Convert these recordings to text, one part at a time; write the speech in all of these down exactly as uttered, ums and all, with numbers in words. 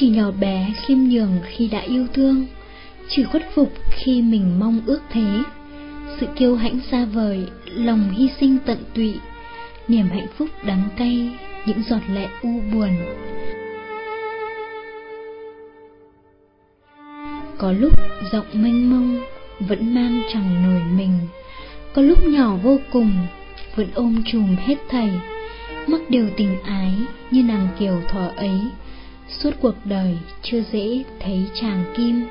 chỉ nhỏ bé khiêm nhường khi đã yêu thương, chỉ khuất phục khi mình mong ước thế. Sự kiêu hãnh xa vời, lòng hy sinh tận tụy, niềm hạnh phúc đắng cay, những giọt lệ u buồn. Có lúc rộng mênh mông, vẫn mang chẳng nổi mình. Có lúc nhỏ vô cùng, vẫn ôm chùm hết thảy. Mắc điều tình ái như nàng kiều thuở ấy, suốt cuộc đời chưa dễ thấy chàng kim.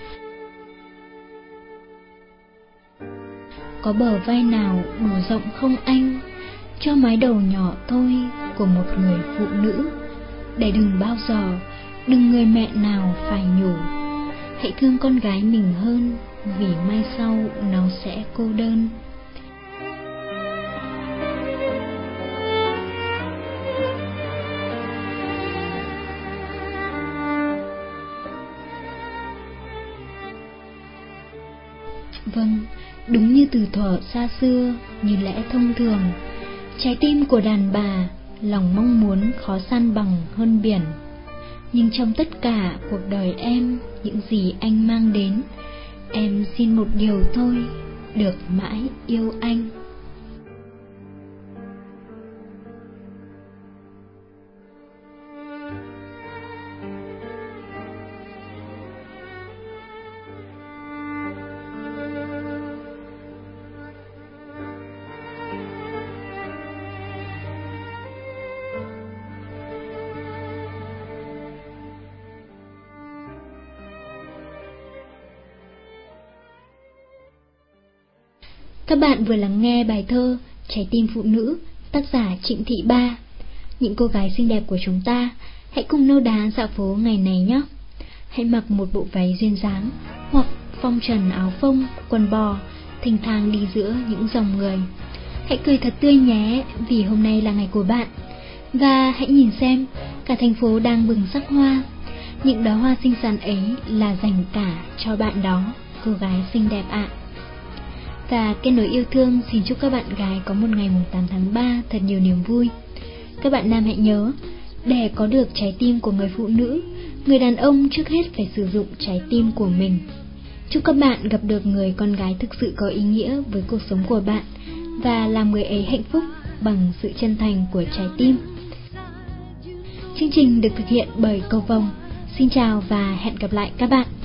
Có bờ vai nào đủ rộng không anh, cho mái đầu nhỏ thôi của một người phụ nữ, để đừng bao giờ, đừng người mẹ nào phải nhủ, hãy thương con gái mình hơn, vì mai sau nó sẽ cô đơn. Vâng, đúng như từ thuở xa xưa, như lẽ thông thường, trái tim của đàn bà, lòng mong muốn khó san bằng hơn biển. Nhưng trong tất cả cuộc đời em, những gì anh mang đến, em xin một điều thôi, được mãi yêu anh. Các bạn vừa lắng nghe bài thơ Trái tim phụ nữ, tác giả Trịnh Thị Ba. Những cô gái xinh đẹp của chúng ta, hãy cùng nô đá dạo phố ngày này nhé. Hãy mặc một bộ váy duyên dáng, hoặc phong trần áo phông, quần bò, thênh thang đi giữa những dòng người. Hãy cười thật tươi nhé, vì hôm nay là ngày của bạn. Và hãy nhìn xem, cả thành phố đang bừng sắc hoa. Những đóa hoa xinh xắn ấy là dành cả cho bạn đó, cô gái xinh đẹp ạ. Và Kết Nối Yêu Thương xin chúc các bạn gái có một ngày mùng tám tháng ba thật nhiều niềm vui. Các bạn nam hãy nhớ, để có được trái tim của người phụ nữ, người đàn ông trước hết phải sử dụng trái tim của mình. Chúc các bạn gặp được người con gái thực sự có ý nghĩa với cuộc sống của bạn, và làm người ấy hạnh phúc bằng sự chân thành của trái tim. Chương trình được thực hiện bởi Cầu Vồng. Xin chào và hẹn gặp lại các bạn.